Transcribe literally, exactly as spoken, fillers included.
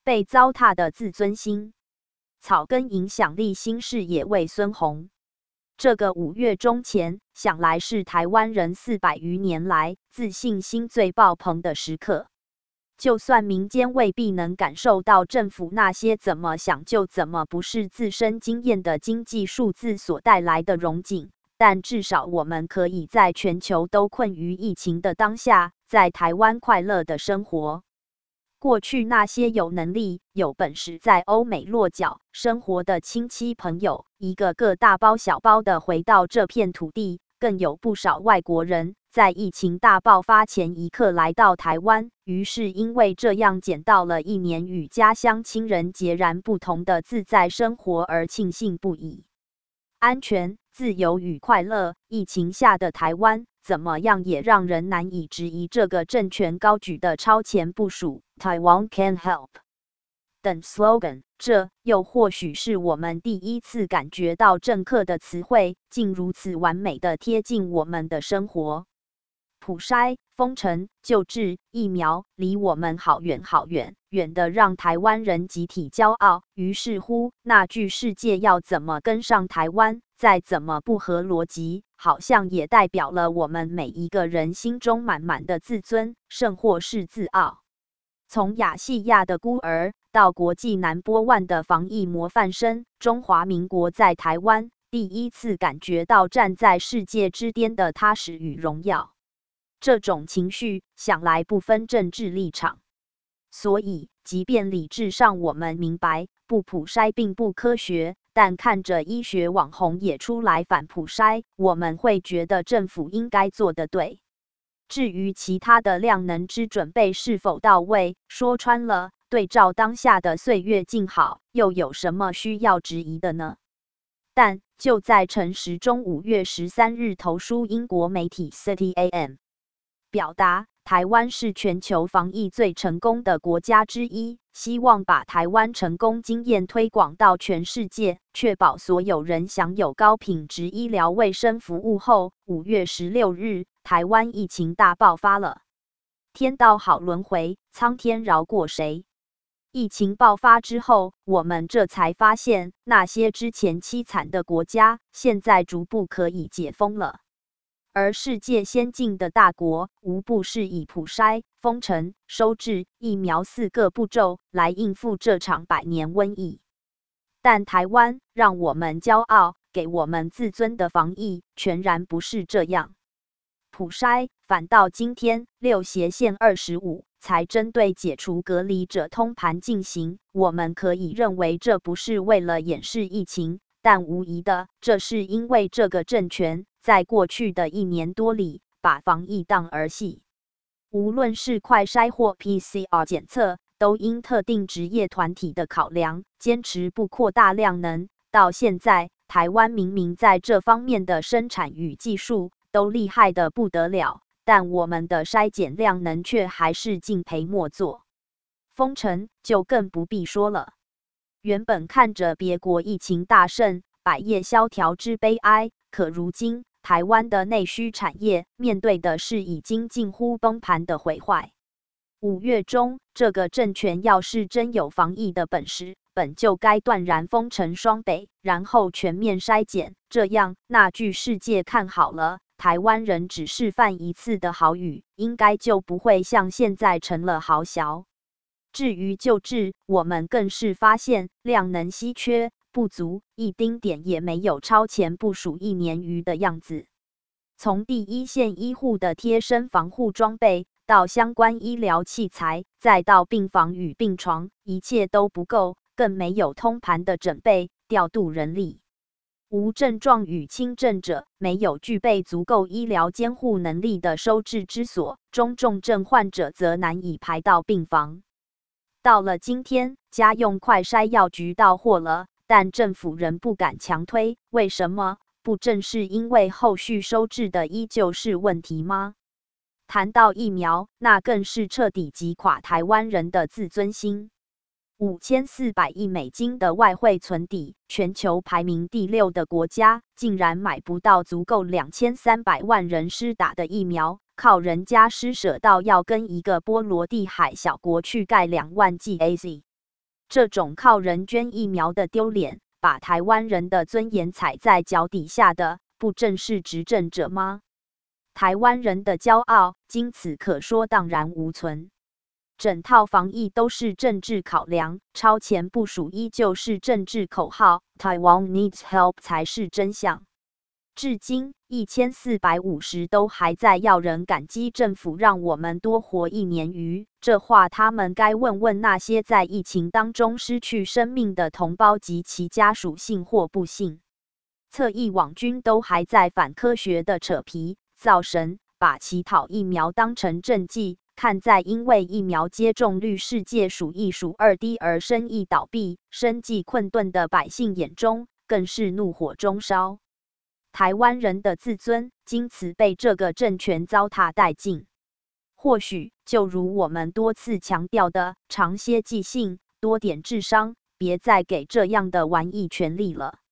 被糟蹋的自尊心。草根影响力新视野为孙宏。这个五月中前，想来是台湾人四百余年来自信心最爆棚的时刻。就算民间未必能感受到政府那些怎么想就怎么不是自身经验的经济数字所带来的荣景，但至少我们可以在全球都困于疫情的当下，在台湾快乐的生活。过去那些有能力、有本事在欧美落脚生活的亲戚朋友，一个个大包小包的回到这片土地，更有不少外国人在疫情大爆发前一刻来到台湾，于是因为这样捡到了一年与家乡亲人截然不同的自在生活而庆幸不已。安全、自由与快乐，疫情下的台湾怎么样也让人难以质疑这个政权高举的超前部署 Taiwan can help 等 slogan， 这又或许是我们第一次感觉到政客的词汇竟如此完美的贴近我们的生活。普筛、封城、救治、疫苗，离我们好远好远，远的让台湾人集体骄傲。于是乎，那句世界要怎么跟上台湾，再怎么不合逻辑，好像也代表了我们每一个人心中满满的自尊，甚或是自傲。从亚细亚的孤儿到国际number one的防疫模范生，中华民国在台湾第一次感觉到站在世界之巅的踏实与荣耀。这种情绪想来不分政治立场，所以即便理智上我们明白不普筛并不科学，但看着医学网红也出来反普筛，我们会觉得政府应该做得对。至于其他的量能之准备是否到位，说穿了，对照当下的岁月静好，又有什么需要质疑的呢？但就在陈时中五月十三日投书英国媒体 City A M， 表达台湾是全球防疫最成功的国家之一，希望把台湾成功经验推广到全世界，确保所有人享有高品质医疗卫生服务后，五月十六日，台湾疫情大爆发了。天道好轮回，苍天饶过谁？疫情爆发之后，我们这才发现，那些之前凄惨的国家，现在逐步可以解封了。而世界先进的大国，无不是以普筛、封城、收治、疫苗四个步骤来应付这场百年瘟疫。但台湾让我们骄傲、给我们自尊的防疫，全然不是这样。普筛反到今天六斜线二十五才针对解除隔离者通盘进行，我们可以认为这不是为了掩饰疫情，但无疑的，这是因为这个政权在过去的一年多里把防疫当儿戏。无论是快筛或 P C R 检测，都因特定职业团体的考量，坚持不扩大量能。到现在，台湾明明在这方面的生产与技术都厉害得不得了，但我们的筛检量能却还是敬陪末座。封城就更不必说了。原本看着别国疫情大胜，百业萧条之悲哀，可如今台湾的内需产业面对的是已经近乎崩盘的毁坏。五月中，这个政权要是真有防疫的本事，本就该断然封城双北，然后全面筛检，这样那句世界看好了，台湾人只示范一次的豪语，应该就不会像现在成了豪小。至于救治，我们更是发现量能稀缺不足，一丁点也没有超前部署一年余的样子。从第一线医护的贴身防护装备，到相关医疗器材，再到病房与病床，一切都不够，更没有通盘的准备调度人力。无症状与轻症者，没有具备足够医疗监护能力的收治之所，中重症患者则难以排到病房。到了今天，家用快筛药局到货了，但政府仍不敢强推，为什么？不正是因为后续收治的依旧是问题吗？谈到疫苗，那更是彻底击垮台湾人的自尊心。五千四百亿美金的外汇存底，全球排名第六的国家，竟然买不到足够两千三百万人施打的疫苗，靠人家施舍到要跟一个波罗的海小国去盖两万剂 A Z。 这种靠人捐疫苗的丢脸，把台湾人的尊严踩在脚底下的，不正是执政者吗？台湾人的骄傲，经此可说荡然无存。整套防疫都是政治考量，超前部署依旧是政治口号 ，Taiwan needs help 才是真相。至今一千四百五十都还在要人感激政府让我们多活一年余，这话他们该问问那些在疫情当中失去生命的同胞及其家属信或不信。侧翼网军都还在反科学的扯皮造神，把乞讨疫苗当成政绩，看在因为疫苗接种率世界数一数二低而生意倒闭、生计困顿的百姓眼中，更是怒火中烧。台湾人的自尊经此被这个政权糟蹋殆尽。或许就如我们多次强调的，长些记性，多点智商，别再给这样的玩意权力了。